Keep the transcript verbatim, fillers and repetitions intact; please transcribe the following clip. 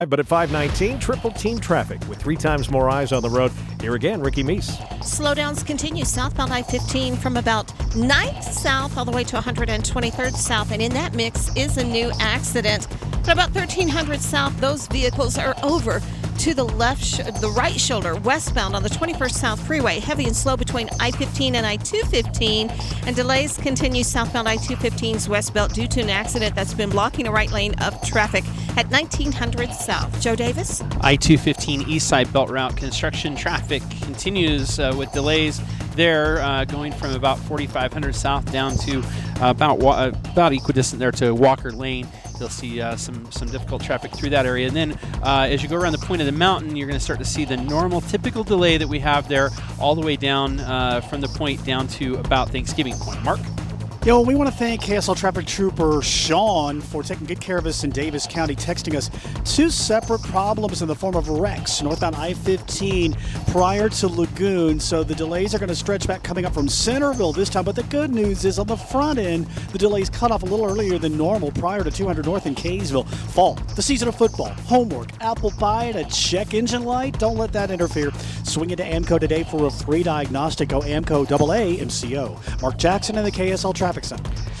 But at five nineteen, triple team traffic with three times more eyes on the road. Here again, Ricky Meese. Slowdowns continue southbound I fifteen from about ninth south all the way to one hundred twenty-third south. And in that mix is a new accident. At about thirteen hundred south, those vehicles are over to the left, sh- the right shoulder, westbound on the twenty-first South Freeway. Heavy and slow between I fifteen and I two fifteen. And delays continue southbound I two fifteen's west belt due to an accident that's been blocking a right lane of traffic at nineteen hundred south. Joe Davis? I two fifteen east side belt route construction traffic continues uh, with delays there, uh, going from about forty-five hundred south down to uh, about uh, about equidistant there to Walker Lane. You'll see uh, some some difficult traffic through that area. And then uh, as you go around the point of the mountain, you're going to start to see the normal, typical delay that we have there all the way down uh, from the point down to about Thanksgiving Point. Mark? Yo, we want to thank K S L Traffic Trooper Sean for taking good care of us in Davis County, texting us two separate problems in the form of wrecks northbound I fifteen prior to Lagoon. So the delays are going to stretch back coming up from Centerville this time. But the good news is on the front end, the delays cut off a little earlier than normal prior to two hundred north in Kaysville. Fall, the season of football, homework, apple pie, and a check engine light. Don't let that interfere. Swing into AMCO today for a free diagnostic. Go AMCO double A M C O. Mark Jackson in the K S L Traffic Center.